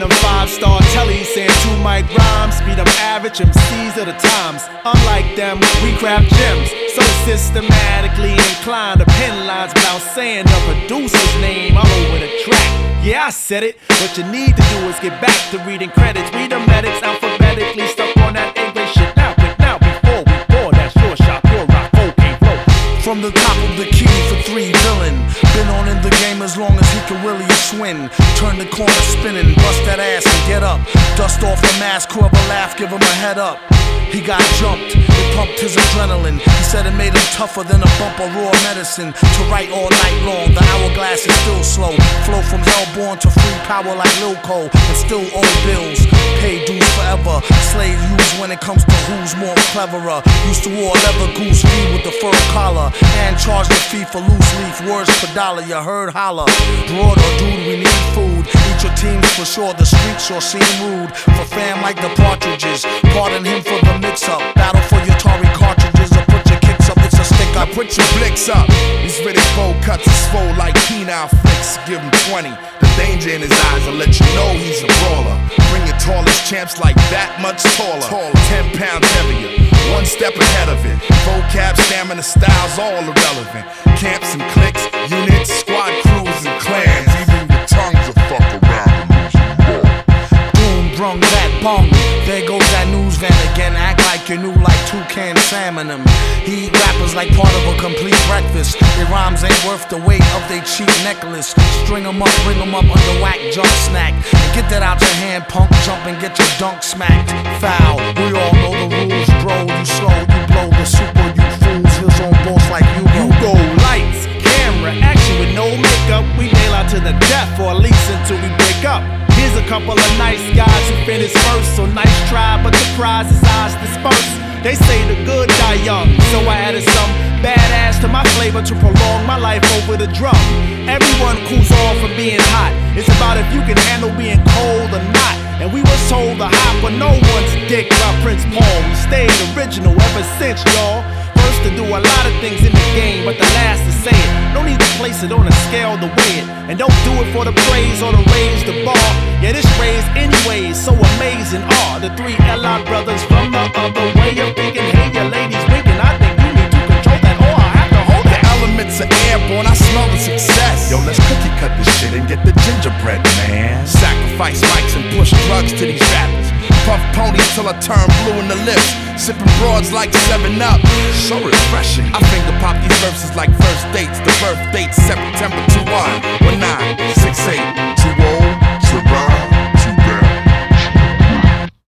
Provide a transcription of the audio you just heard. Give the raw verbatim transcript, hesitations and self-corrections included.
them five-star tellies saying two mic rhymes beat them average M Cs of the times. Unlike them, we craft gems, so systematically inclined to pen lines without saying the producer's name all over the track. Yeah, I said it. What you need to do is get back to reading credits. Read the medics alphabetically, stuck on that English shit. Now, quick now, before we pour that short shot, pure rock, okay, flow. From the top of the key for three villain. Been on in the game as long as he can really swing. Turn the corner spinning, bust that ass and get up. Dust off the mask, whoever laugh, give him a head up. He got jumped, it pumped his adrenaline. He said it made him tougher than a bump of raw medicine. To write all night long, the hourglass is still slow. Flow from hellborn to free power like Lil Cole. And still owe bills, pay dues forever. Slave used when it comes to who's more cleverer. Used to wear leather goose fee with the fur collar. And charge the fee for loose leaf, words per dollar, you heard holler. Broad or dude, we need food. Eat your teams for sure, the streets sure seem rude. For fam like the Partridges, pardon him for the mix-up. Battle for your Atari cartridges or put your kicks up, it's a stick up. Now put your blicks up. These Riddick bowl cuts is swole like penile flicks. Give him twenty. The danger in his eyes will let you know he's a brawler. Bring your tallest champs like that much taller. taller. Ten pounds heavier, one step ahead of it. Vocab, stamina, styles, all irrelevant. Camps and cliques, units, squad crews and clans. Even your tongues will fuck around and lose your ball. Boom, brung that bong. There goes that news van again. Act like you're new like toucan salmon them. He eat rappers like part of a complete breakfast. Their rhymes ain't worth the weight of their cheap necklace. String them up, bring them up under whack jump snack. And get that out your hand, punk. Jump and get your dunk smacked. Foul, we all know the rules, bro. You slow, you blow the super, you fools. His own boss like you go. You go lights, camera, action with no makeup. We nail out to the death, or at least until we break up. Here's a couple of nice guys who finished first. So nice try, but the prize is ours dispersed. They say the good die young, so I added some badass to my flavor to prolong my life over the drum. Everyone cools off from being hot. It's about if you can handle being cold or not. And we was told to hop on no one's dick by Prince Paul. We stayed original ever since, y'all. First to do a lot of things in the game, but the last to say it. No need to place it on a scale to weigh it. And don't do it for the praise or to raise the bar. Yeah, this raise anyways, so amazing are the three L I brothers from the other way of thinking. Hey, your ladies winking, I think you need to control that, or I have to hold The that. elements are airborne, I smell the success. Yo, let's cookie cut this shit and get the gingerbread, man. Sacrifice mics and push drugs to these rappers. Puff ponies till I turn blue in the lips. Sipping broads like seven up. So refreshing. I finger pop these verses like first dates. The birth date September twenty-first. When